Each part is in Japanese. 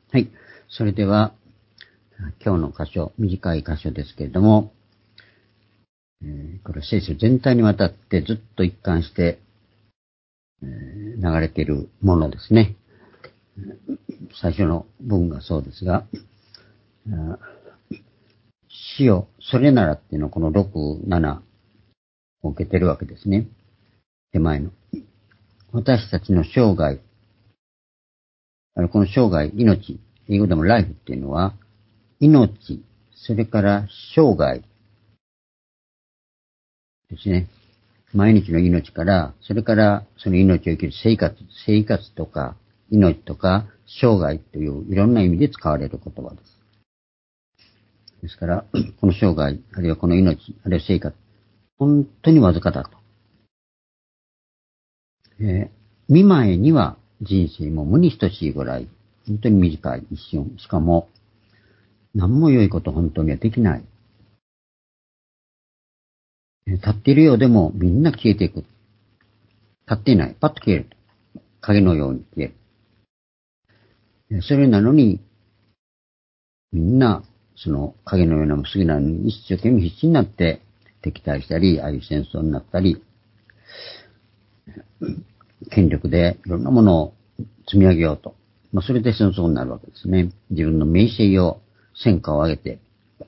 はい。それでは、今日の箇所、短い箇所ですけれども、これ聖書全体にわたってずっと一貫して、流れているものですね。最初の文がそうですが、死よ、それならっていうのはこの6、7を受けてるわけですね。手前の。私たちの生涯、この生涯、命、英語でもライフっていうのは、命、それから生涯ですね。毎日の命から、それからその命を生きる生活とか、命とか、生涯といういろんな意味で使われる言葉です。ですから、この生涯、あるいはこの命、あるいは生活、本当にわずかだと。見舞いには人生も無に等しいぐらい、本当に短い一瞬、しかも、何も良いこと本当にはできない。立っているようでもみんな消えていく。立っていない。パッと消える。影のように消える。それなのに、みんな、その影のような無思議なのに一生懸命必死になって敵対したり、ああいう戦争になったり、権力でいろんなものを積み上げようと。それで戦争になるわけですね。自分の名声を、戦果を上げて、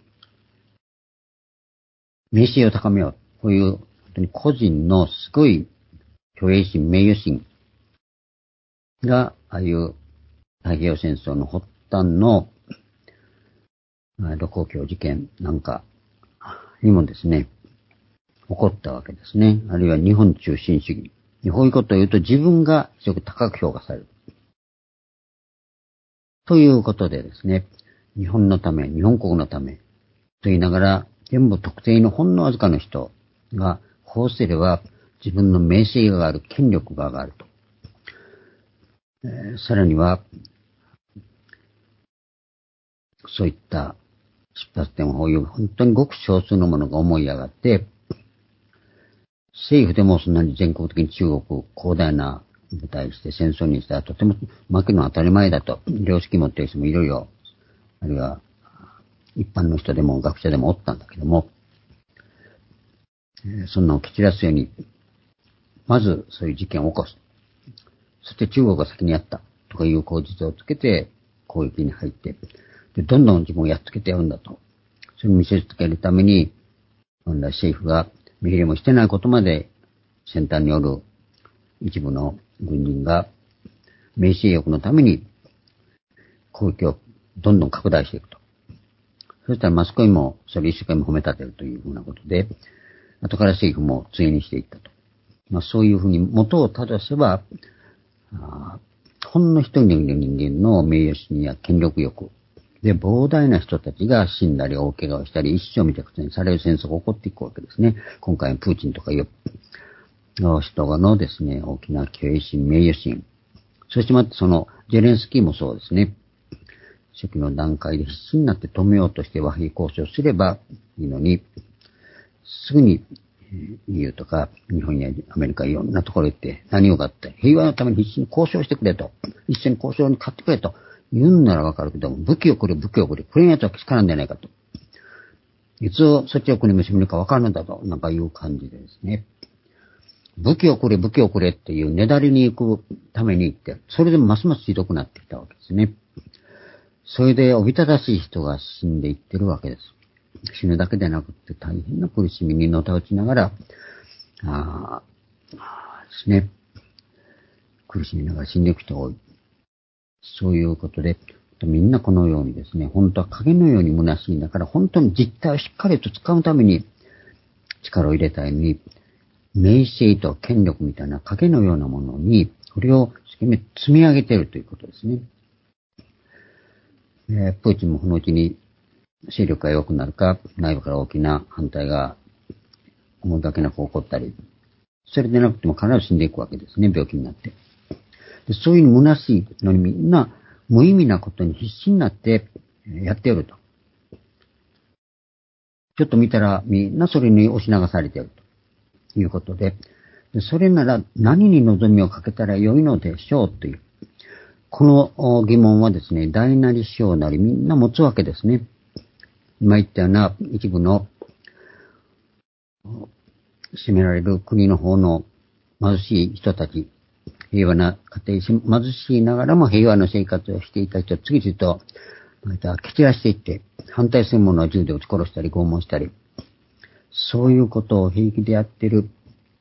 名声を高めよう。こういう本当に個人のすごい虚栄心、名誉心が、ああいう太平洋戦争の発端の盧溝橋事件なんかにもですね、起こったわけですね。あるいは日本中心主義。こういうことを言うと自分が非常に高く評価される。ということでですね、日本のため、日本国のため、と言いながら、全部特定のほんのわずかの人が、こうすれば自分の名声が上がる、権力が上がると。さらには、そういった出発点をこういう本当にごく少数のものが思い上がって、政府でもそんなに全国的に中国広大な舞台して戦争にしたらとても負けるのは当たり前だと、良識持っている人もいろいろ、あるいは一般の人でも学者でもおったんだけども、そんなのを蹴散らすように、まずそういう事件を起こす。そして中国が先にやったとかいう口実をつけて攻撃に入って、でどんどん自分をやっつけてやるんだと。それを見せつけるために、本来政府が見入れもしてないことまで先端による一部の軍人が名声欲のために攻撃をどんどん拡大していくと。そしたらマスコミもそれ一生懸命褒め立てるというふうなことで、後から政府も追にしていったと。そういうふうに元を正せば、ほんの一人の人間の名誉心や権力欲で膨大な人たちが死んだり大怪我をしたり一生未着にされる戦争が起こっていくわけですね。今回のプーチンとかいう人のですね、大きな虚栄心、名誉心。そしてまたそのゼレンスキーもそうですね。初期の段階で必死になって止めようとして和平交渉すればいいのに、すぐに EU とか日本やアメリカいろんなところ行って何をかって平和のために必死に交渉してくれと。一緒に交渉に勝ってくれと。言うんならわかるけども、武器をくれ。これのやつはけしからんじゃないかと。いつそっちを国にしめるかわかるんだと。なんかいう感じでですね。武器をくれっていうねだりに行くために行って、それでますますひどくなってきたわけですね。それでおびただしい人が死んでいってるわけです。死ぬだけでなくて大変な苦しみにのたうちながら、ですね。苦しみながら死んでいく人が多い。そういうことで、みんなこのようにですね、本当は影のように虚しいんだから、本当に実態をしっかりと使うために力を入れたいのに、名声と権力みたいな影のようなものに、それを積み上げているということですね。プーチンもこのうちに勢力が良くなるか、内部から大きな反対が思うだけなく起こったり、それでなくても必ず死んでいくわけですね、病気になって。でそういう虚しいのにみんな無意味なことに必死になってやっておると。ちょっと見たらみんなそれに押し流されているということで、それなら何に望みをかけたらよいのでしょうという。 この疑問はですね、大なり小なりみんな持つわけですね。今言ったような一部の占められる国の方の貧しい人たち、平和な家庭、貧しいながらも平和な生活をしていた人を次々と蹴散らしていって、反対する者を銃で撃ち殺したり拷問したり、そういうことを平気でやっている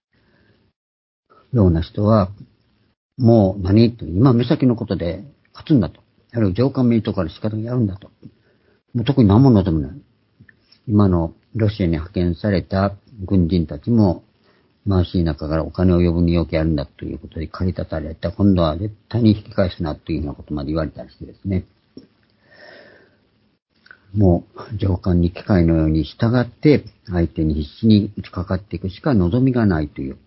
ような人は、もう今目先のことで勝つんだと。あるいは上官名とから仕方をやるんだと。もう特に何も望むない。今のロシアに派遣された軍人たちも、貧しい中からお金を余分によくやるんだということで駆り立たれた。今度は絶対に引き返すなというようなことまで言われたりしてですね。もう上官に機械のように従って相手に必死に打ちかかっていくしか望みがないという。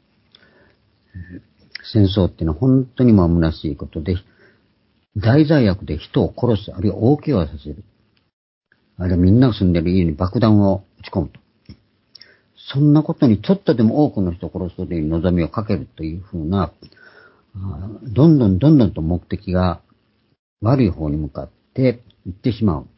戦争っていうのは本当にも虚しいことで、大罪悪で人を殺す、あるいは大怪我させる。あるいはみんなが住んでる家に爆弾を撃ち込むと。そんなことにちょっとでも多くの人を殺すことに望みをかけるというふうな、どんどんと目的が悪い方に向かっていってしまう。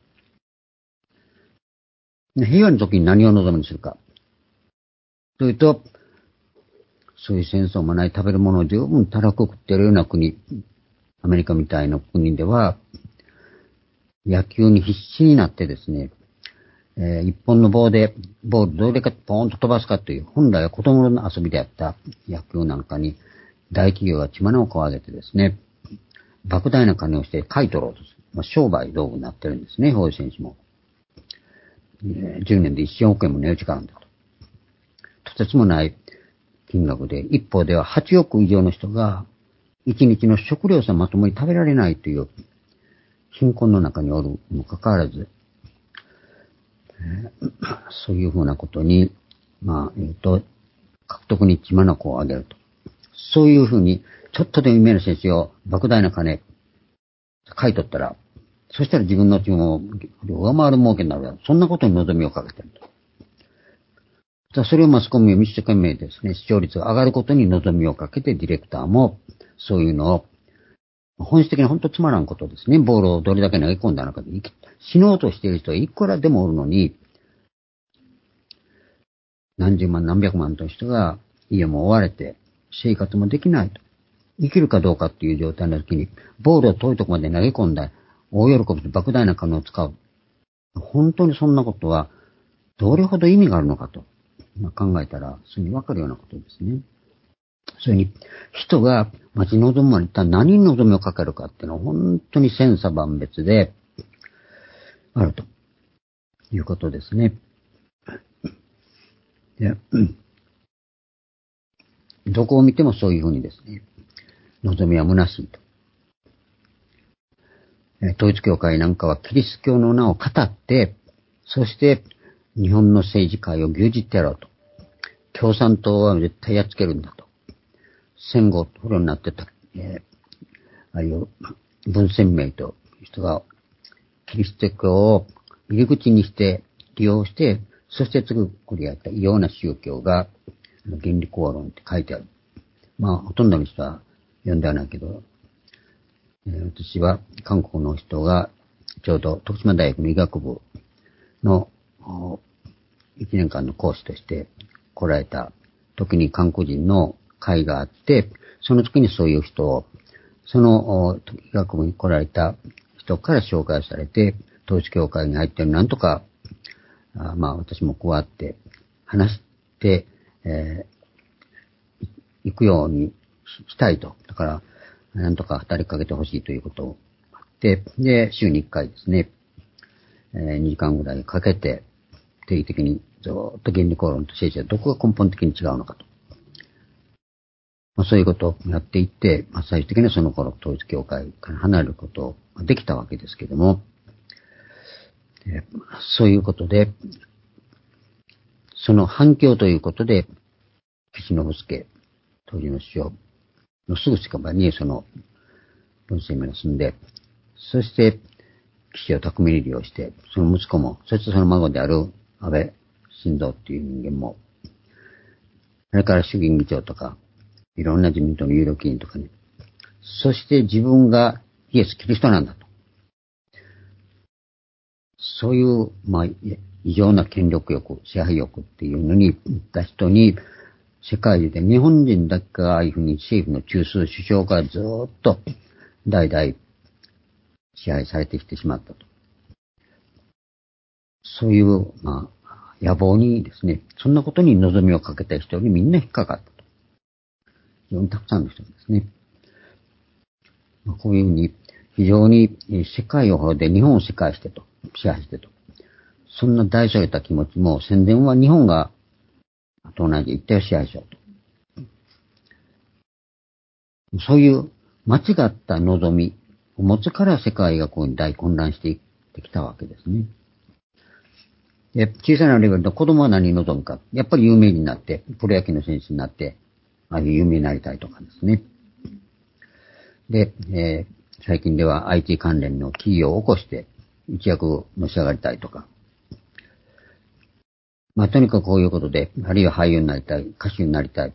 平和の時に何を望みにするか。というと、そういう戦争もない食べるものを十分たらく食っているような国、アメリカみたいな国では、野球に必死になってですね、一本の棒で、ボールどれだけポーンと飛ばすかという、本来は子供の遊びであった野球なんかに、大企業が血眼を上げてですね、莫大な金をして買い取ろうとする。商売道具になってるんですね、こういう選手も。10年で1000億円も値打ちがあるんだと。とてつもない金額で、一方では8億以上の人が、1日の食料さえまともに食べられないという、貧困の中におるにもかかわらず、そういうふうなことに、獲得に血眼を上げると。そういうふうに、ちょっとでも夢の選手を莫大な金、買い取ったら、そしたら自分のチームを上回る儲けになる。そんなことに望みをかけてると。それをマスコミを一生懸命ですね、視聴率が上がることに望みをかけて、ディレクターも、そういうのを、本質的に本当つまらんことですね。ボールをどれだけ投げ込んだのかで、死のうとしている人はいくらでもおるのに、何十万何百万という人が家も追われて生活もできないと。生きるかどうかっていう状態の時に、ボールを遠いところまで投げ込んだ大喜びで莫大な金を使う。本当にそんなことはどれほど意味があるのかと、考えたらすぐにわかるようなことですね。それに人が待ち望むのに一体何に望みをかけるかっていうのは本当に千差万別であるということですね。どこを見てもそういうふうにですね、望みは虚しいと。統一教会なんかはキリスト教の名を語って、そして日本の政治界を牛耳ってやろうと。共産党は絶対やっつけるんだと。戦後捕虜になってた、あるいは文鮮明という人がキリスト教を入り口にして利用して、そして次これやった異様な宗教が原理公論って書いてある。ほとんどの人は読んではないけど、私は韓国の人がちょうど徳島大学の医学部の1年間のコースとして来られた時に韓国人の会があって、その時にそういう人を、その医学部に来られた人から紹介されて、統一教会に入ってなんとか、私も加わって話して、行くようにしたいと。だから、なんとか働きかけてほしいということをあって、で、週に1回ですね、2時間ぐらいかけて、定期的にずっと原理公論と政治はどこが根本的に違うのかと。そういうことをやっていって、最終的にはその頃統一教会から離れることができたわけですけども、そういうことで、その反響ということで、岸信介、当時の首相のすぐ近場にその文鮮明が住んで、そして岸を巧みに利用して、その息子も、そしてその孫である安倍晋三っていう人間も、それから衆議院議長とか、いろんな自民党の有力議員とかにそして自分がイエス・キリストなんだと。そういう、異常な権力欲、支配欲っていうのに行った人に、世界で日本人だけがああいうふうに政府の中枢首相からずっと代々支配されてきてしまったと。そういう、野望にですね、そんなことに望みをかけた人にみんな引っかかったと。非常にたくさんの人ですね。こういうふうに非常に世界を滅で日本を支配してと。そんな大それた気持ちも戦前は日本が東南アジア一帯を支配しようと。そういう間違った望みを持つから世界がこう大混乱していってきたわけですね。で、小さなレベルで子供は何に望むか。やっぱり有名人になって、プロ野球の選手になって、ああいう有名になりたいとかですね。で、最近では IT 関連の企業を起こして一躍のし上がりたいとか。とにかくこういうことで、あるいは俳優になりたい、歌手になりたい。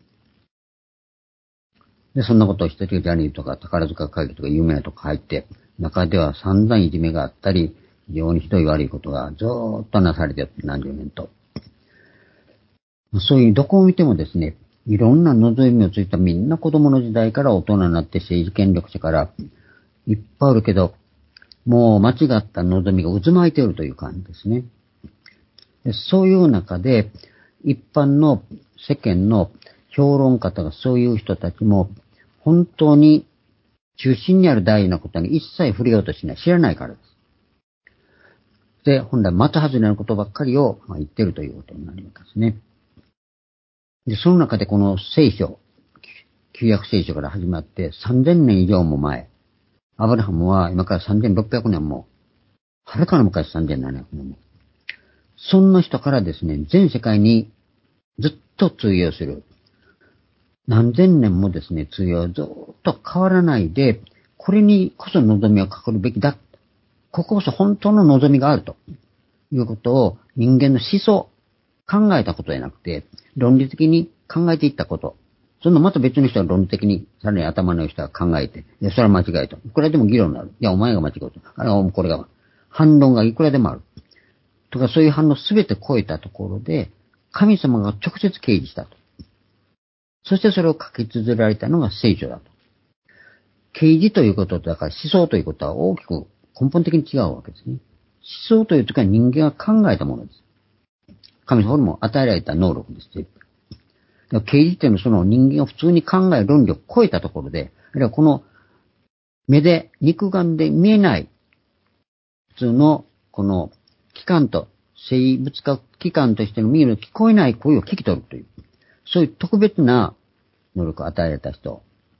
で、そんなことをしてて、ジャニーとか宝塚会議とか有名なとこ入って、中では散々いじめがあったり、非常にひどい悪いことがずーっとなされてる何十年と。そういうどこを見てもですね、いろんな望みをついたみんな子供の時代から大人になって政治権力者からいっぱいあるけど、もう間違った望みが渦巻いているという感じですね。そういう中で、一般の世間の評論家とかそういう人たちも、本当に中心にある大事なことに一切触れようとしない、知らないからです。で、本来的外れなことばっかりを言っているということになりますね。で、その中でこの聖書、旧約聖書から始まって3000年以上も前、アブラハムは今から3600年も、はるかの昔3700年も、そんな人からですね、全世界にずっと通用する。何千年もですね、通用ずっと変わらないで、これにこそ望みをかけるべきだ。こここそ本当の望みがあるということを人間の思想、考えたことじゃなくて、論理的に考えていったこと。そのまた別の人は論理的に、さらに頭のいい人は考えて、いや、それは間違いと。いくらでも議論になる。いや、お前が間違うと。あれはこれが、反論がいくらでもある。とか、そういう反応すべて超えたところで、神様が直接掲示したと。そしてそれを書き綴られたのが聖書だと。掲示ということと、だから思想ということは大きく根本的に違うわけですね。思想というときは人間が考えたものです。神様にも与えられた能力です。掲示というのはその人間が普通に考える論理を超えたところで、あるいはこの目で肉眼で見えない普通のこの器官と生物学器官としての耳の聞こえない声を聞き取るという、そういう特別な能力を与えられた人、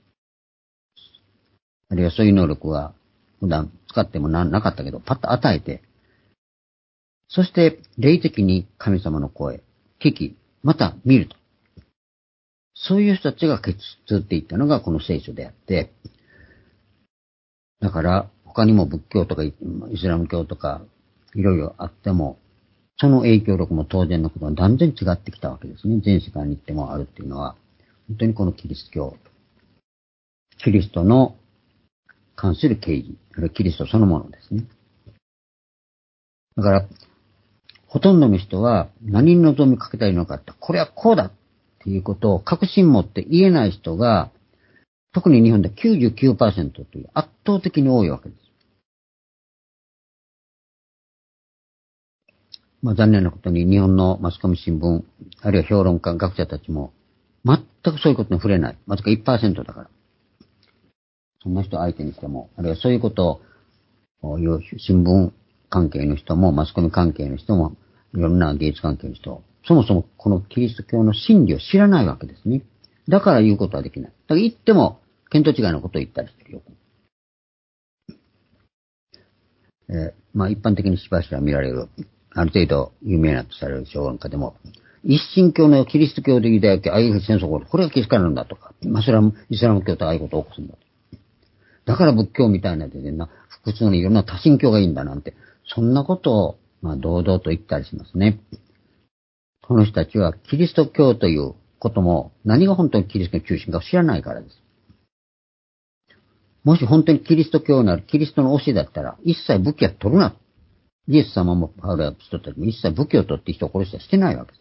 あるいはそういう能力は普段使ってもなかったけど、パッと与えて、そして霊的に神様の声、聞き、また見ると。そういう人たちが結通っていったのがこの聖書であって、だから他にも仏教とかイスラム教とかいろいろあっても、その影響力も当然のことは断然違ってきたわけですね。全世界に行ってもあるっていうのは、本当にこのキリスト教、キリストの関する啓示、あるいはキリストそのものですね。だから、ほとんどの人は何に望みかけたいのかって、これはこうだっていうことを確信持って言えない人が、特に日本で 99% という圧倒的に多いわけです。残念なことに日本のマスコミ新聞、あるいは評論家、学者たちも、全くそういうことに触れない。わずか 1% だから。そんな人相手にしても、あるいはそういうことを言う新聞関係の人も、マスコミ関係の人も、いろんな芸術関係の人、そもそもこのキリスト教の真理を知らないわけですね。だから言うことはできない。だから言っても、見当違いのことを言ったりしてるよ。一般的にしばしば見られる、ある程度有名なとされる評論家でも、一神教のキリスト教でユダヤ教、ああいう戦争が起こる。これがけしからんだとか、それはイスラム教とああいうことを起こすんだと。だから仏教みたいなでね、複数のいろんな多神教がいいんだなんて、そんなことを、堂々と言ったりしますね。この人たちはキリスト教ということも、何が本当にキリストの中心か知らないからです。 もし本当にキリスト教なるキリストの教えだったら、一切武器は取るな。イエス様もパウロや人たちも一切武器を取って人を殺したりしてないわけです。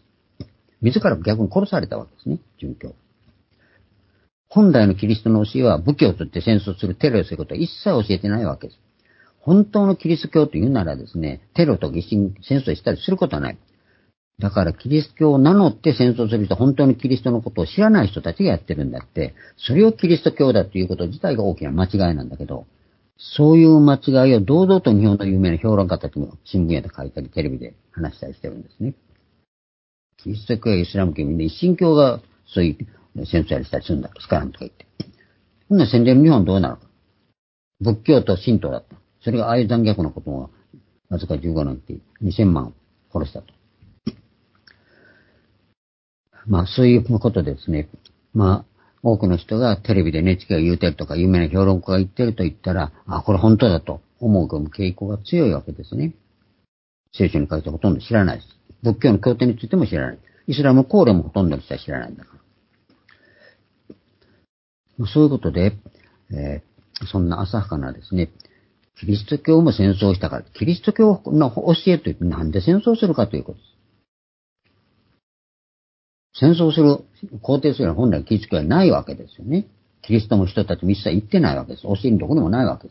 自ら逆に殺されたわけですね、殉教。本来のキリストの教えは武器を取って戦争する、テロをすることは一切教えてないわけです。本当のキリスト教というならですね、テロとか戦争したりすることはない。だからキリスト教を名乗って戦争する人は本当にキリストのことを知らない人たちがやってるんだって、それをキリスト教だということ自体が大きな間違いなんだけど、そういう間違いを堂々と日本の有名な評論家たちも新聞やで書いたりテレビで話したりしてるんですね。キリスト教やイスラム教みんな一神教がそういう戦争やりしたりするんだと、スカランとか言って。こんな戦前の日本どうなのか。仏教と神道だった。それがああいう残虐なことをわずか15年って2000万殺したと。まあそういうことですね。まあ多くの人がテレビでNHKが言うてるとか有名な評論家が言ってると言ったら、あ、これ本当だと思う傾向が強いわけですね。聖書に書いてほとんど知らないです。仏教の経典についても知らない。イスラムコーレもほとんどの人は知らないんだから。そういうことで、そんな浅はかなですね、キリスト教も戦争したから、キリスト教の教えといってなんで戦争するかということです。戦争する、肯定するのは本来キリスト教はないわけですよね。キリストの人たちも一切言ってないわけです。教えるところもないわけです。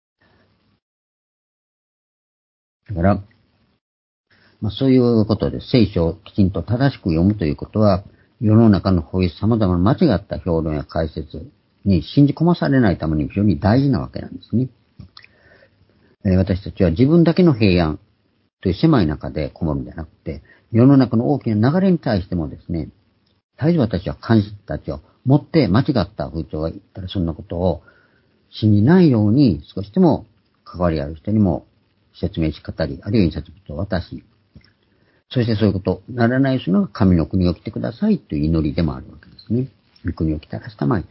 だから、まあそういうことで聖書をきちんと正しく読むということは、世の中のこういう様々な間違った評論や解説に信じ込まされないために非常に大事なわけなんですね。私たちは自分だけの平安という狭い中でこもるんじゃなくて、世の中の大きな流れに対してもですね、絶えず私は監視たちを持って間違った風潮が言ったらそんなことを信じないように少しでも関わりある人にも説明し語り、あるいは印刷物を渡し、そしてそういうことにならない人が神の国を来てくださいという祈りでもあるわけですね。御国を来たらしたまえと。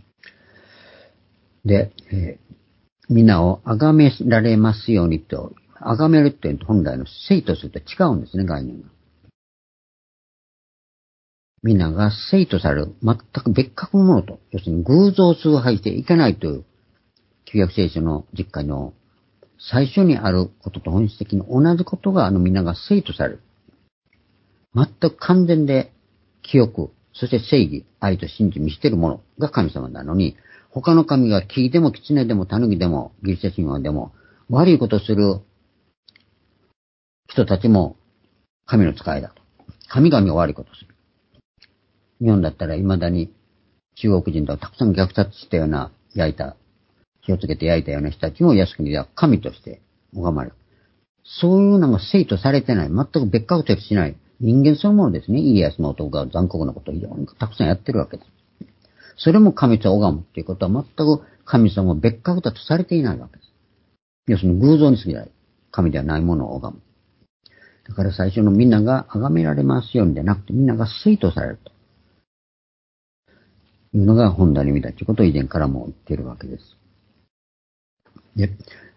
で、皆を崇められますようにと、崇めるというと本来の聖とすると違うんですね、概念が。皆が聖とされる、全く別格のものと、要するに偶像を崇拝していけないという、旧約聖書の実会の最初にあることと本質的に同じことが皆が聖とされる。全く完全で記憶、そして正義、愛と信じ見捨てるものが神様なのに、他の神が木でも狐でも狸でもギリシャ神話でも悪いことをする人たちも神の使いだと。神々が悪いことをする。日本だったら未だに中国人とかたくさん虐殺したような火をつけて焼いたような人たちも靖国では神として拝まれる。そういうのが聖とされてない、全く別格としない人間そのものですね。家康の男が残酷なことを非常にたくさんやってるわけです。それも神と拝むっていうことは全く神様を別格だとされていないわけです。要するに偶像に過ぎない。神ではないものを拝む。だから最初のみんなが崇められますようにでなくてみんなが聖とされるというのが本来の意味だということを以前からも言っているわけです。で、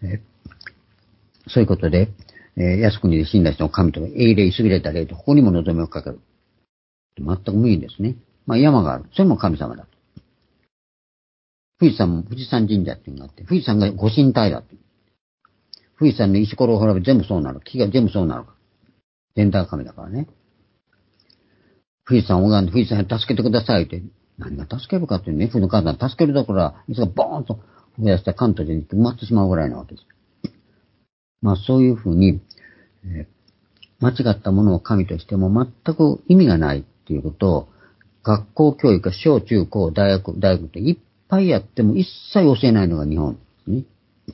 そういうことで、靖国で死んだ人の神とか英霊、優れた霊とここにも望みをかける。全く無理ですね。まあ山がある。それも神様だと。富士山神社っていうのがあって、富士山がご神体だと。富士山の石ころを滅べ全部そうなる。木が全部そうなる。全体が神だからね。富士山を拝んで富士山に助けてくださいって。何が助けるかっていうね。富士の火山助けるどころは、水がボーンと増やした関東全域埋まってしまうぐらいなわけです。まあそういうふうに、間違ったものを神としても全く意味がないっていうことを、学校教育が小中高大学っていっぱいやっても一切教えないのが日本ですね。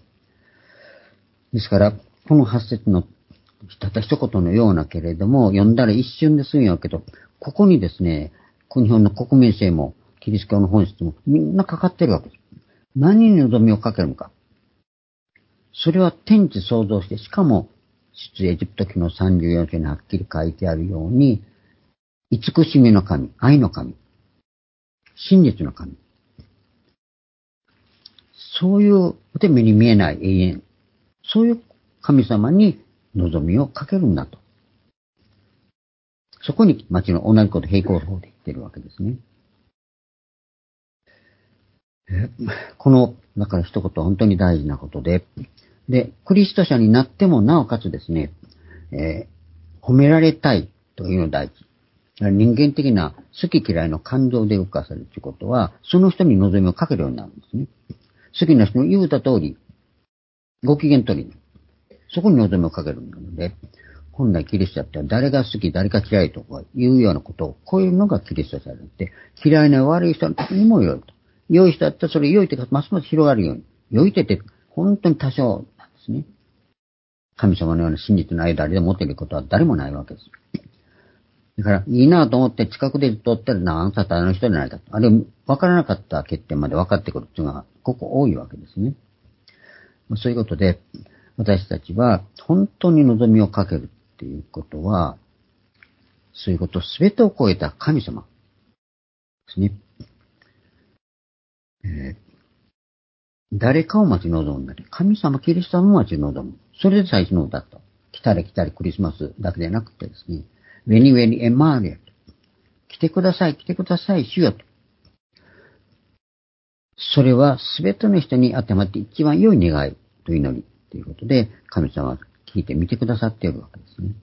ですから、この8節のたった一言のようなけれども、読んだら一瞬で済むんやけど、ここにですね、日本の国民性も、キリスト教の本質もみんなかかってるわけです。何に望みをかけるのか。それは天地創造して、しかも、出エジプト記の34章にはっきり書いてあるように、慈しみの神、愛の神、真実の神。そういう目に見えない永遠。そういう神様に望みをかけるんだと。そこに町の同じこと並行法で言ってるわけですね。 この、だから一言本当に大事なことで、で、クリスト者になってもなおかつですね、褒められたいというのが大事。人間的な好き嫌いの感情で動かされるということは、その人に望みをかけるようになるんですね。好きな人の言うた通り、ご機嫌取りに。そこに望みをかけるので、本来キリスト者って誰が好き、誰が嫌いとかいうようなことを超えるのがキリスト者であって、嫌いな悪い人の時にも良いと。良い人だったらそれ良いというか、ますます広がるように。良いって言って、本当に多少なんですね。神様のような真実の間で持っていることは誰もないわけです。だから、いいなと思って近くで通ったら、あんたとあの人じゃないかと。あれ、分からなかった欠点まで分かってくるっていうのが、ここ多いわけですね。そういうことで、私たちは本当に望みをかけるっていうことは、そういうことすべてを超えた神様ですね。誰かを待ち望んだり、神様キリストも待ち望む。それで最初の歌と。来たり来たりクリスマスだけでなくてですね、ウェニウェニエマーリアと。来てください、来てください、主よと。それはすべての人に当てはまって一番良い願いという祈りということで、神様は聞いてみてくださっているわけですね。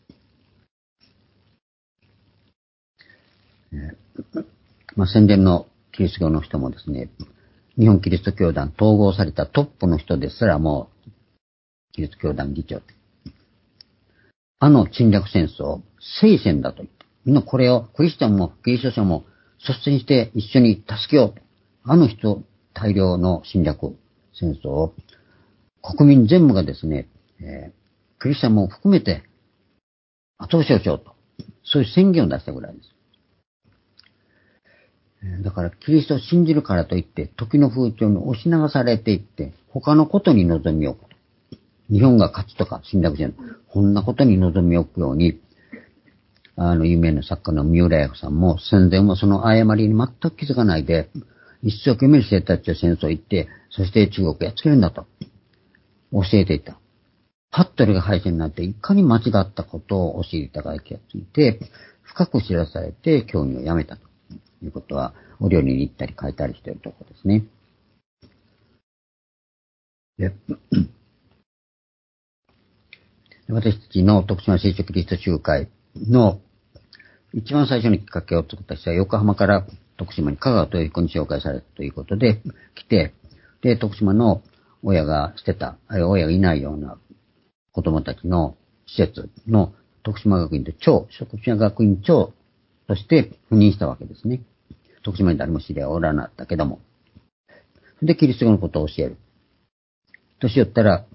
戦前のキリスト教の人もですね、日本キリスト教団統合されたトップの人ですらもう、キリスト教団議長。侵略戦争、聖戦だと言って、みんなこれをクリスチャンもキリスト者も率先して一緒に助けようと。大量の侵略戦争を国民全部がですね、クリスチャンも含めて後押しをしようと。そういう宣言を出したぐらいです。だからキリストを信じるからといって時の風潮に押し流されていって他のことに望みを置くと。日本が勝つとか侵略戦、こんなことに望みを置くように、有名な作家の三浦弥さんも戦前はその誤りに全く気づかないで、一生懸命生徒たちは戦争行って、そして中国をやっつけるんだと教えていた。パッとが敗戦になっていかに間違ったことを教えていたか気がついて、深く知らされて教義をやめたということは、お料理に行ったり書いたりしているところですね。私たちの徳島聖書キリスト集会の一番最初にきっかけを作った人は横浜から徳島に香川豊彦に紹介されたということで来て、で、徳島の親が捨てた、あるいは親がいないような子供たちの施設の徳島学院と徳島学院長として赴任したわけですね。徳島に誰も知り合いおらなかったけども。で、キリスト教のことを教える。年寄ったら、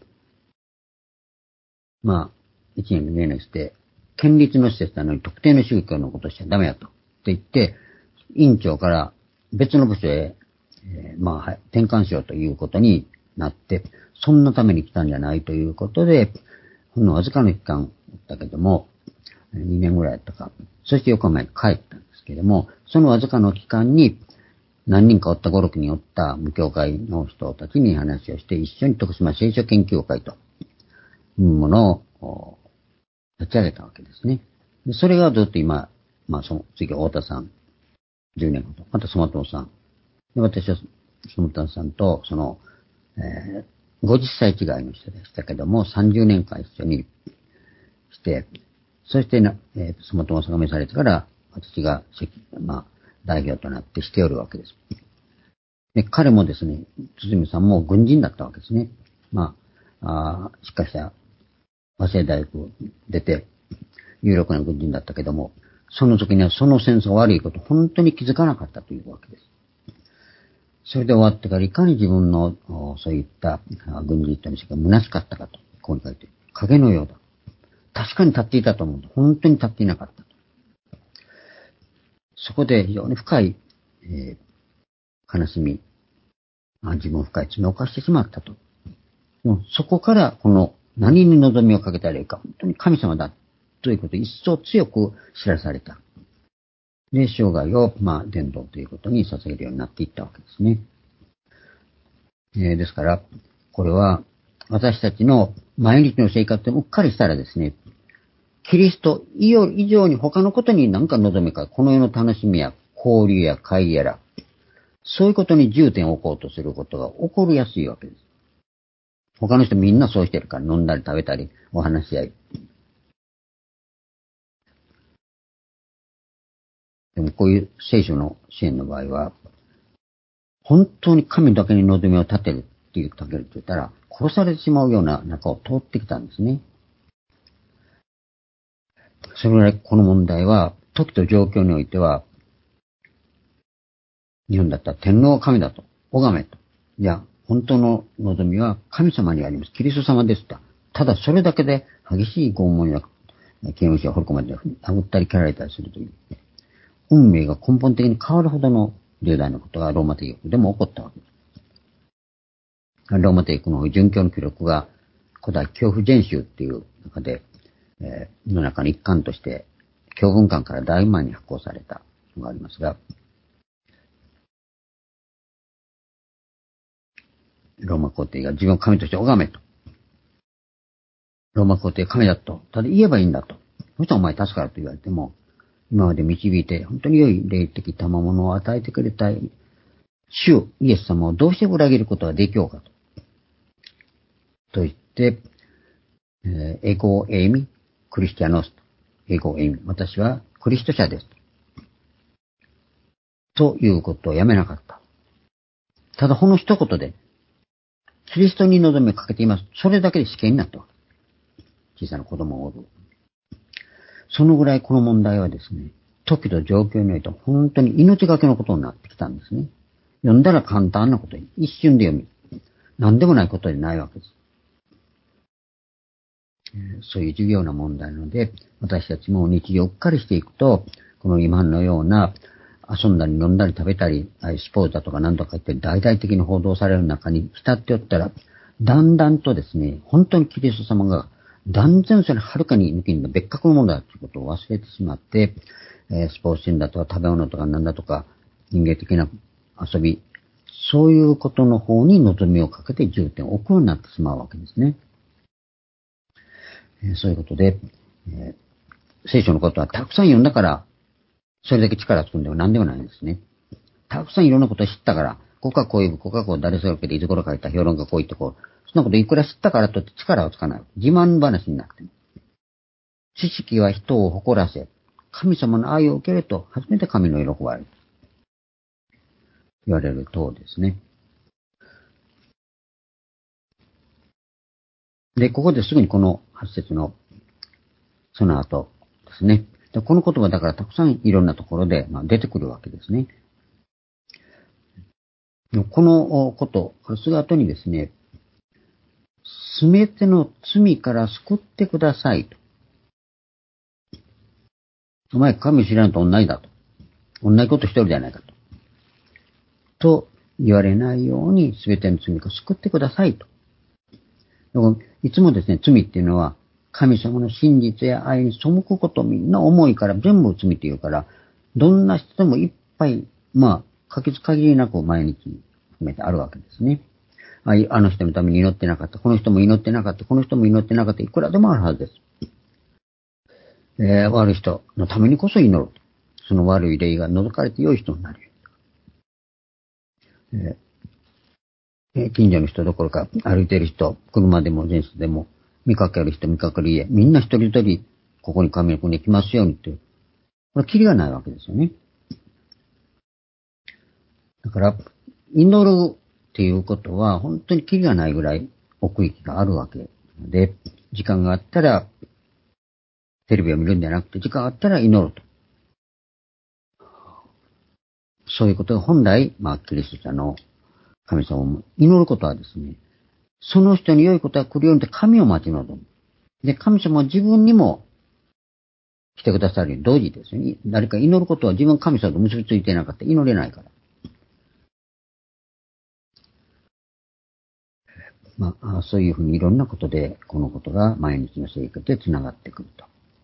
一年2年して、県立の施設なのに特定の宗教のことしちゃダメやと。って言って、院長から別の部署へ、転換しようということになって、そんなために来たんじゃないということで、ほんのわずかの期間だったけども、2年ぐらいやったか。そして横浜に帰ったんですけども、そのわずかの期間に、何人かおった、5、6人おった無教会の人たちに話をして、一緒に徳島聖書研究会というものを立ち上げたわけですね。でそれがずっと今、その次、太田さん、10年ほど。また、そまともさん。で、私は、そまともさんと、50歳違いの人でしたけども、30年間一緒にして、そしてそまともさんが召されてから、私が代表となってしておるわけです。で、彼もですね、堤さんも軍人だったわけですね。しかし早稲田大学出て、有力な軍人だったけども、その時にはその戦争が悪いこと、本当に気づかなかったというわけです。それで終わってからいかに自分の、そういった軍人との世界が虚しかったかと、ここに書いて、影のようだ。確かに立っていたと思う。本当に立っていなかったと。そこで非常に深い、悲しみ、自分深い罪を犯してしまったと。そこからこの何に望みをかけたらいいか、本当に神様だということを一層強く知らされた。で、生涯を、伝道ということに捧げるようになっていったわけですね。ですから、これは私たちの毎日の生活をうっかりしたらですね、キリスト以上に他のことに何か望みか、この世の楽しみや交流や会やら、 そういうことに重点を置こうとすることが起こりやすいわけです。他の人みんなそうしてるから、飲んだり食べたり、お話し合い。でもこういう聖書の支援の場合は、本当に神だけに望みを立てるって言ったら、殺されてしまうような中を通ってきたんですね。それぐらいこの問題は、時と状況においては、日本だったら天皇は神だと、拝めと。いや、本当の望みは神様にあります。キリスト様ですと。ただそれだけで激しい拷問や刑務所を掘り込まれて殴ったり蹴られたりするという、運命が根本的に変わるほどの重大なことがローマ帝国でも起こったわけです。ローマ帝国の殉教の記録が古代恐怖全集っていう中で、の中の一環として教文館からだいぶ前に発行されたのがありますが、ローマ皇帝が自分を神として拝めと。ローマ皇帝神だと。ただ言えばいいんだと。そしたらお前助かると言われても、今まで導いて本当に良い霊的賜物を与えてくれた主イエス様をどうして裏切ることができようかと。と言って、エゴエイミ、クリスティアノスと。エゴエイミ、私はクリスト者です。ということをやめなかった。ただこの一言で、キリストに望みをかけています。それだけで死刑になったわけ。小さな子供をおる。そのぐらいこの問題はですね、時と状況において本当に命がけのことになってきたんですね。読んだら簡単なことに、一瞬で読み、何でもないことでないわけです。そういう重要な問題なので、私たちも日常をうっかりしていくと、この今のような遊んだり飲んだり食べたり、スポーツだとか何とか言って大々的に報道される中に浸っておったら、だんだんとですね、本当にキリスト様が断然それはるかに抜きに別格のものだということを忘れてしまって、スポーツシーンだとか食べ物とか何だとか人間的な遊び、そういうことの方に望みをかけて重点を置くようになってしまうわけですね。そういうことで、聖書のことはたくさん読んだから、それだけ力をつくんでは何でもないんですね。たくさんいろんなことを知ったから、ここはこういう、ここはこう、誰それけでいつ頃書いた評論がこう言ってこう、そんなこといくら知ったからとって力をつかない。自慢話になって。知識は人を誇らせ、神様の愛を受けると、初めて神の喜ばれる。言われるとですね。で、ここですぐにこの8節の、その後ですね。でこの言葉だからたくさんいろんなところで、出てくるわけですね。このこと、すぐ後にですね、すべての罪から救ってくださいと。お前神知らんと同じだと。同じことしてるじゃないかと。と言われないようにすべての罪から救ってくださいと。いつもですね、罪っていうのは神様の真実や愛に背くことみんな思いから全部罪っていうから、どんな人でもいっぱい、限りなく毎日含めてあるわけですね。あの人のために祈ってなかった。この人も祈ってなかった。この人も祈ってなかった。いくらでもあるはずです。悪い人のためにこそ祈る。その悪い霊が除かれて良い人になる。近所の人どころか歩いている人、車でも電車でも見かける人、見かける家、みんな一人一人ここに神の国に来ますようにって、これキリがないわけですよね。だから、祈るっていうことは本当にキリがないぐらい奥行きがあるわけで、時間があったらテレビを見るんじゃなくて、時間があったら祈ると。そういうことが本来、キリスト者の神様も祈ることはですね、その人に良いことが来るようにって神を待ち望む。で、神様は自分にも来てくださる同時ですよね。誰か祈ることは自分神様と結びついていなかったら祈れないから。そういうふうにいろんなことで、このことが毎日の生活でつながってくると。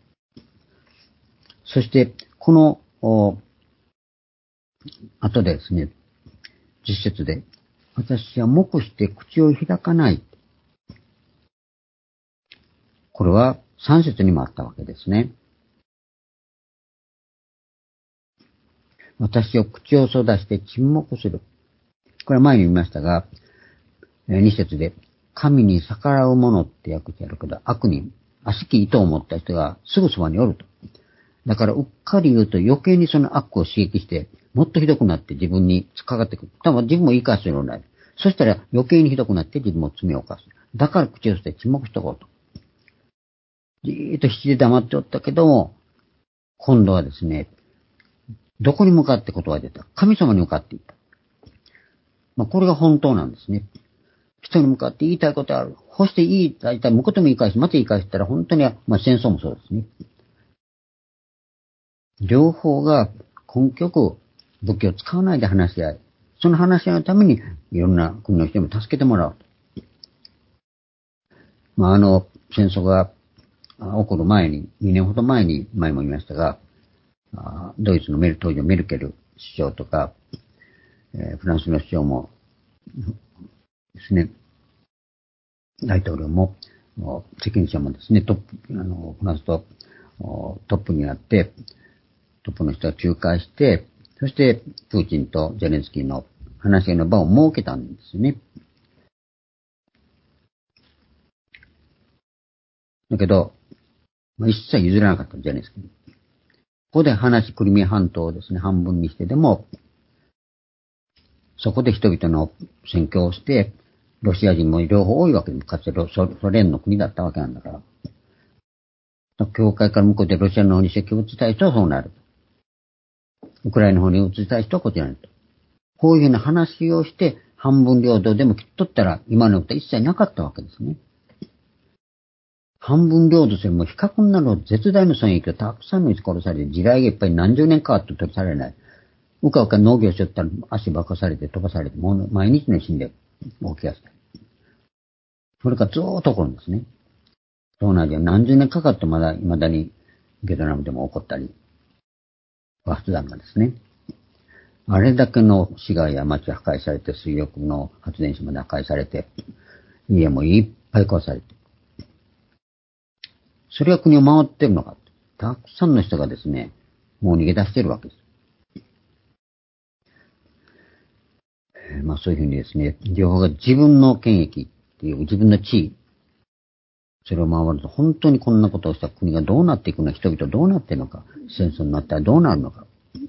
そして、この、後でですね、実節で、私は黙して口を開かない。これは3節にもあったわけですね。 私を口をそだして沈黙する。これは前に見ましたが、二節で、神に逆らう者って訳してあるけど、悪人、悪しき意図を持った人がすぐそばにおると。だからうっかり言うと余計にその悪を刺激して、もっとひどくなって自分に突っかかってくる。多分自分も言い返すようになる。そしたら余計にひどくなって自分も罪を犯す。だから口を捨て沈黙しとこうと。じーっと必死で黙っておったけども、今度はですね、どこに向かって言葉が出た？神様に向かっていった。これが本当なんですね。人に向かって言いたいことある。そして言いたい、向こうとも言い返し、また言い返したら本当に、戦争もそうですね。両方が根拠武器を使わないで話し合い。その話し合いのためにいろんな国の人にも助けてもらう。戦争が起こる前に、2年ほど前に、前も言いましたが、ドイツの当時のメルケル首相とか、フランスの首相もですね、大統領も、責任者もですね、フランスとトップになって、トップの人が仲介して、そしてプーチンとゼレンスキーの話し合いの場を設けたんですよね。だけど、一切譲らなかったゼレンスキー。ここでクリミア半島をですね、半分にしてでも、そこで人々の宣教をして、ロシア人も両方多いわけです。かつてソ連の国だったわけなんだから。教会から向こうでロシアの方に席を移したい人はそうなる。ウクライナの方に移したい人はこちらにと。こういうふうな話をして、半分領土でも切っとったら、今のことは一切なかったわけですね。半分領土すれも比較になる絶大の損益をたくさんの人殺されて、地雷がいっぱい何十年かかって取り去られない。うかうか農業しよったら足ばかされて飛ばされて、もう毎日の死んで起きやすい。それからずーっと起こるんですね。東南アジア何十年かかって未だにベトナムでも起こったり、バス弾がですね。あれだけの市街や町が破壊されて、水力の発電所まで破壊されて、家もいっぱい壊されて。それが国を回ってるのか。たくさんの人がですね、もう逃げ出してるわけです。そういうふうにですね、両方が自分の権益っていう自分の地位、それを守ると本当にこんなことをした国がどうなっていくのか、人々どうなっているのか、戦争になったらどうなるのか。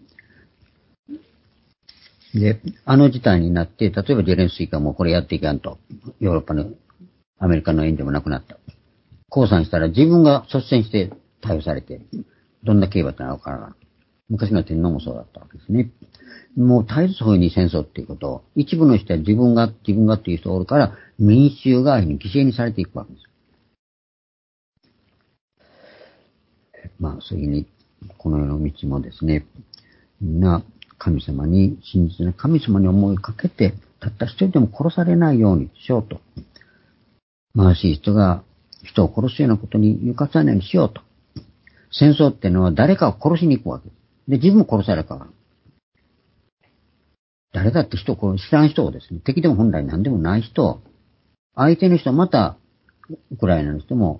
で、事態になって、例えばゼレンスキーがもうこれやっていかんと、ヨーロッパの、アメリカの援助もなくなった。降参したら自分が率先して逮捕されて、どんな刑罰なのかな。昔の天皇もそうだったわけですね。もう絶えずそういうふうに戦争っていうことを、一部の人は自分がっていう人がおるから、民衆が犠牲にされていくわけです。そういうふうに、この世の道もですね、みんな神様に、真実な神様に思いかけて、たった一人でも殺されないようにしようと。貧しい人が人を殺すようなことに床さないようにしようと。戦争ってのは誰かを殺しに行くわけです。で、自分も殺されるから。誰だって知らん人をですね、敵でも本来何でもない人、相手の人はまた、ウクライナの人も、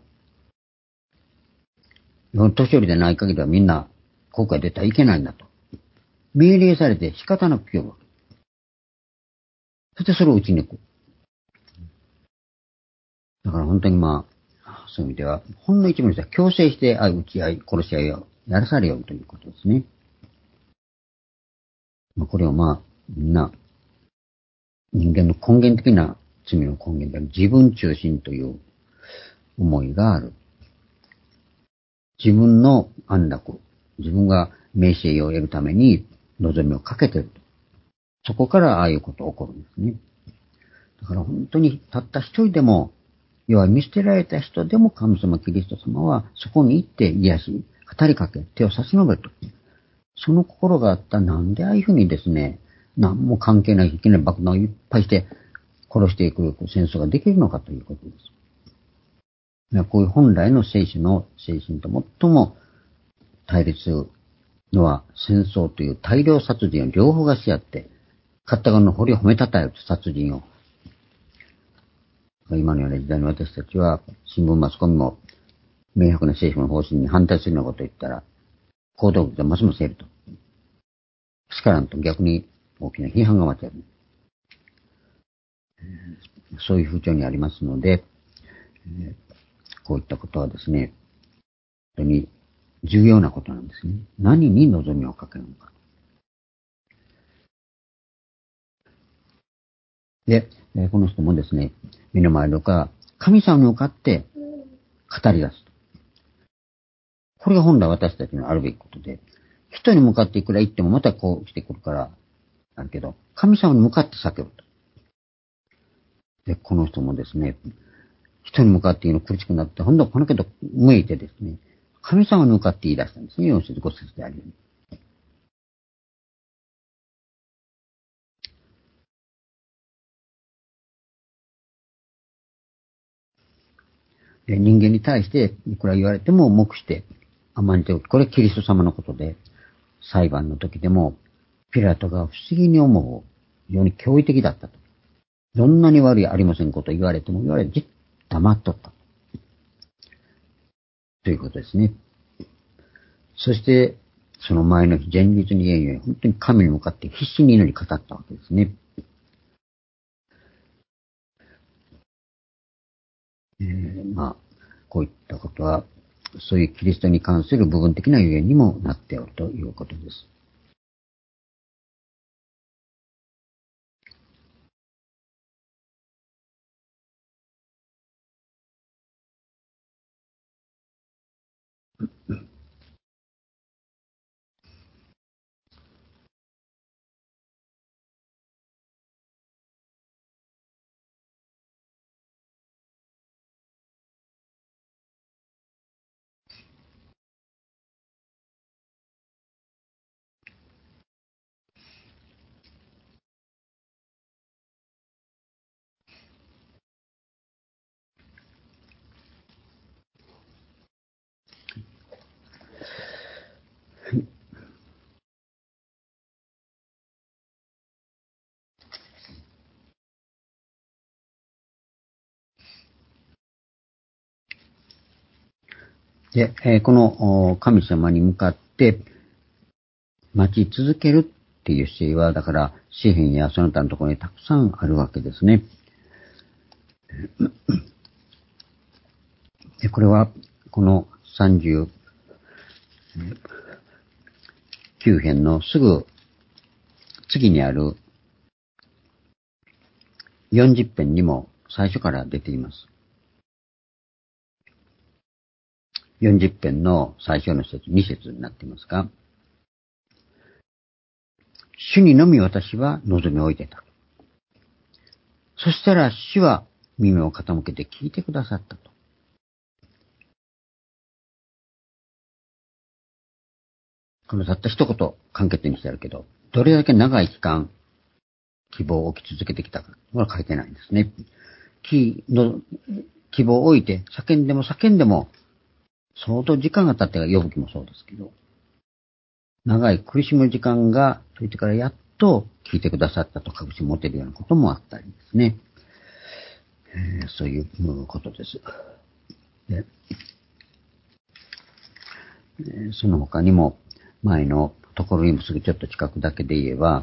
年寄りでない限りはみんな、国外出たらいけないんだと。命令されて仕方なく来るわけ。そしてそれを撃ちに行く。だから本当にそういう意味では、ほんの一部の人は強制して撃ち合い、殺し合いをやらされようということですね。これをみんな、人間の根源的な罪の根源である自分中心という思いがある。自分の安楽、自分が名声を得るために望みをかけていると。そこからああいうことが起こるんですね。だから本当にたった一人でも、要は見捨てられた人でも神様キリスト様はそこに行って癒し、語りかけ、手を差し伸べると。その心があったらなんでああいうふうにですね、何も関係ないいきなり爆弾をいっぱいして殺していく戦争ができるのかということです。こういう本来の聖書の精神と最も対立するのは戦争という大量殺人を両方がし合って、片側の堀を褒めたたえる殺人を。今のような時代に私たちは新聞マスコミも明白な政府の方針に反対するようなことを言ったら、行動がますます減ると。しけしからんと逆に大きな批判が待っている。そういう風潮にありますので、こういったことはですね、本当に重要なことなんですね。何に望みをかけるのか。で、この人もですね、目の前とか神様に向かって語り出す。これが本来私たちのあるべきことで、人に向かっていくら言ってもまたこうしてくるから、あるけど、神様に向かって叫ぶと。で、この人もですね、人に向かって言うの苦しくなって、ほんとこのけど向いてですね、神様に向かって言い出したんですね。4節5節であるように。で、人間に対していくら言われても黙して甘んじておく。これキリスト様のことで、裁判の時でも、ピラトが不思議に思う。非常に驚異的だったと。どんなに悪いありませんこと言われてもじっと黙っとった。ということですね。そして、その前の日、前日に言えんように、本当に神に向かって必死に祈り語ったわけですね。こういったことは、そういうキリストに関する部分的なゆえんにもなっておるということです。で、この神様に向かって待ち続けるっていう姿勢は、だから詩篇やその他のところにたくさんあるわけですね。で、これはこの39編のすぐ次にある40編にも最初から出ています。40編の最初の節、2節になっていますが、主にのみ私は望みを置いてた。そしたら主は耳を傾けて聞いてくださったと。このたった一言簡潔にしてあるけど、どれだけ長い期間希望を置き続けてきたかは書いてないんですね。希望を置いて叫んでも相当時間が経ってから呼ぶ気もそうですけど、長い苦しむ時間が解いてからやっと聞いてくださったと確信持てるようなこともあったりですね。そういうことです。で、その他にも前のところにもすぐちょっと近くだけで言えば、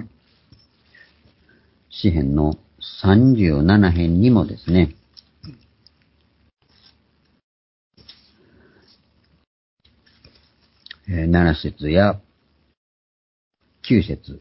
詩編の37編にもですね、7節や9節、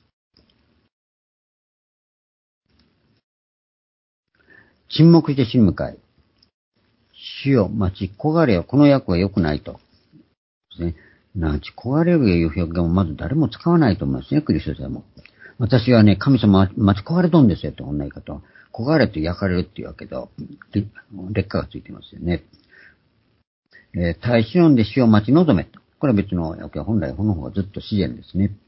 沈黙して死に向かい、主よ待ち焦がれよ、この訳は良くないと。ですね、待ち焦がれるという表現もまず誰も使わないと思いますね、クリスチャンも。私はね、神様待ち焦がれとんですよってこんな言い方。焦がれて焼かれるっていうわけど、劣化がついてますよね。耐え忍んで死を待ち望めと。これは別の訳は本来この方がずっと自然ですね。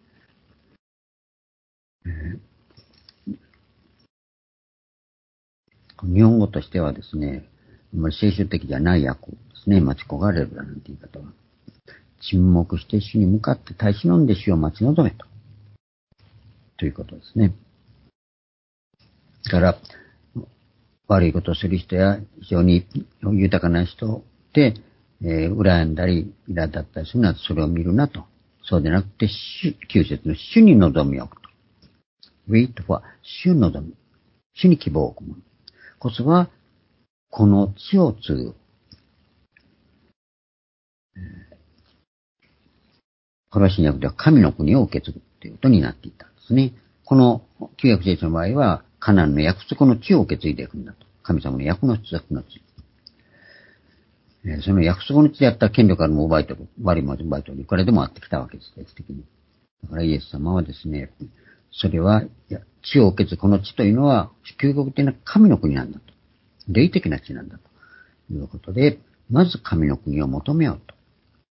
日本語としてはですね、あまり聖書的じゃない訳ですね。待ち焦がれるだなんて言い方は。沈黙して主に向かって耐え忍んで死を待ち望めと。ということですね。だから、悪いことをする人や非常に豊かな人で、羨んだり、苛立ったりするのはそれを見るなと。 そうでなくて、9節の主に望みを置くと。wait for 主望み。主に希望を置くもの。こそは、この地を継ぐ。コロシニ訳では神の国を受け継ぐということになっていたんですね。この旧約聖書の場合は、カナンの約束の地を受け継いでいくんだと。神様の約の地、約の地。その約束の地であったら権力からも奪い取る。悪いも奪い取る。いくらでもあってきたわけです、歴史的に。だからイエス様はですね、それは、地を受け継ぐこの地というのは、究極的な神の国なんだと。霊的な地なんだということで、まず神の国を求めようと。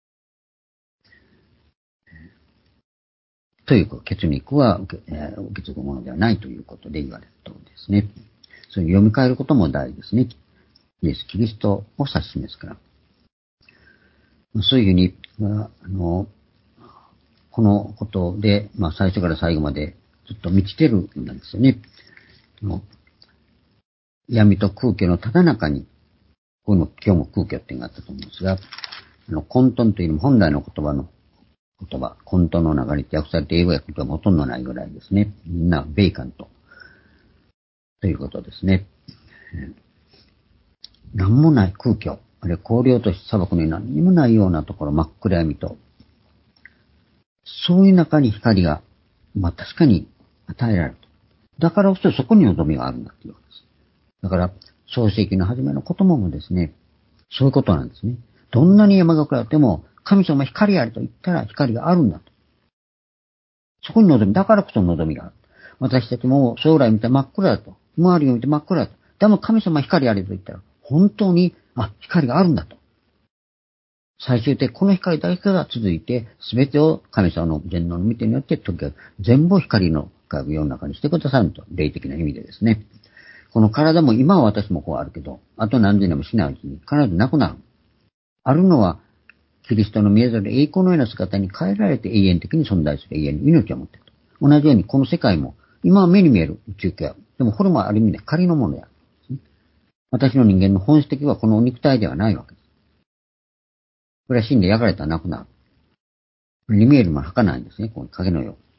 という血肉は受け継ぐものではないということで言われるとですね。それを読み替えることも大事ですね。イエス・キリストを指し示すから。そういうふうに、このことで、最初から最後までずっと満ちてるんですよね。闇と空虚のただ中に、この今日も空虚っていうのがあったと思うんですが、混沌というのも本来の言葉、混沌の中に訳されて英語訳ではほとんどないぐらいですね。みんなベイカント。ということですね。何もない空虚。あるいは荒涼とした砂漠に何にもないようなところ、真っ暗闇と。そういう中に光が、確かに与えられる。だからこそそこに望みがあるんだというわけです。だから、創世記の初めの言葉もですね、そういうことなんですね。どんなに山が暗くても、神様光ありと言ったら光があるんだと。そこに望み、だからこそ望みがある。私たちも将来見て真っ暗だと。周りを見て真っ暗だと。でも神様光ありと言ったら、本当に、光があるんだと。最終的にこの光だけが続いて、すべてを神様の全能の御手によって、時々全部光の世の中にしてくださると。霊的な意味でですね。この体も今は私もこうあるけど、あと何十年もしないうちに必ずなくなる。あるのは、キリストの見えざる栄光のような姿に変えられて永遠的に存在する永遠に命を持っていると。同じようにこの世界も、今は目に見える宇宙系。でもこれもある意味で仮のものや。私の人間の本質的はこの肉体ではないわけです。これは死んで焼かれたらなくなる。目に見えるも儚いんですね。この影のよ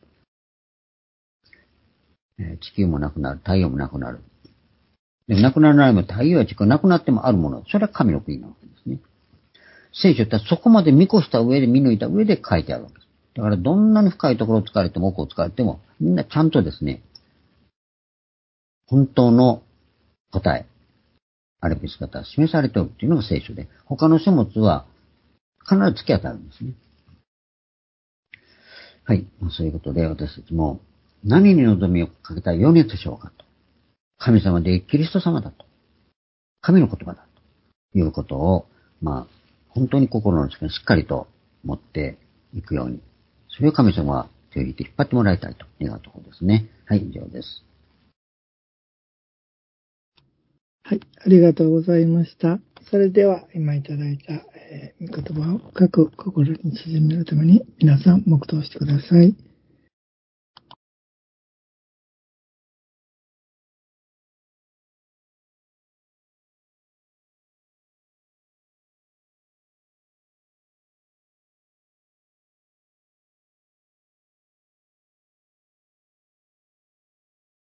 う。地球もなくなる。太陽もなくなる。でもなくならないも太陽や地球がなくなってもあるもの。それは神の国なわけですね。聖書ってそこまで見越した上で見抜いた上で書いてあるわけです。だからどんなに深いところを使われても奥を使われてもみんなちゃんとですね、本当の答え、あるべき姿が示されておるというのが聖書で、他の書物は必ず突き当たるんですね。はい。そういうことで私たちも何に望みをかけたらよねでしょうかと。神様でキリスト様だと。神の言葉だということを、本当に心の力にしっかりと持っていくように。それを神様は手を引いて引っ張ってもらいたいと願うところですね。はい、以上です。 はい、ありがとうございました。それでは今いただいた、御言葉を深く心に沈めるために皆さん黙祷してください。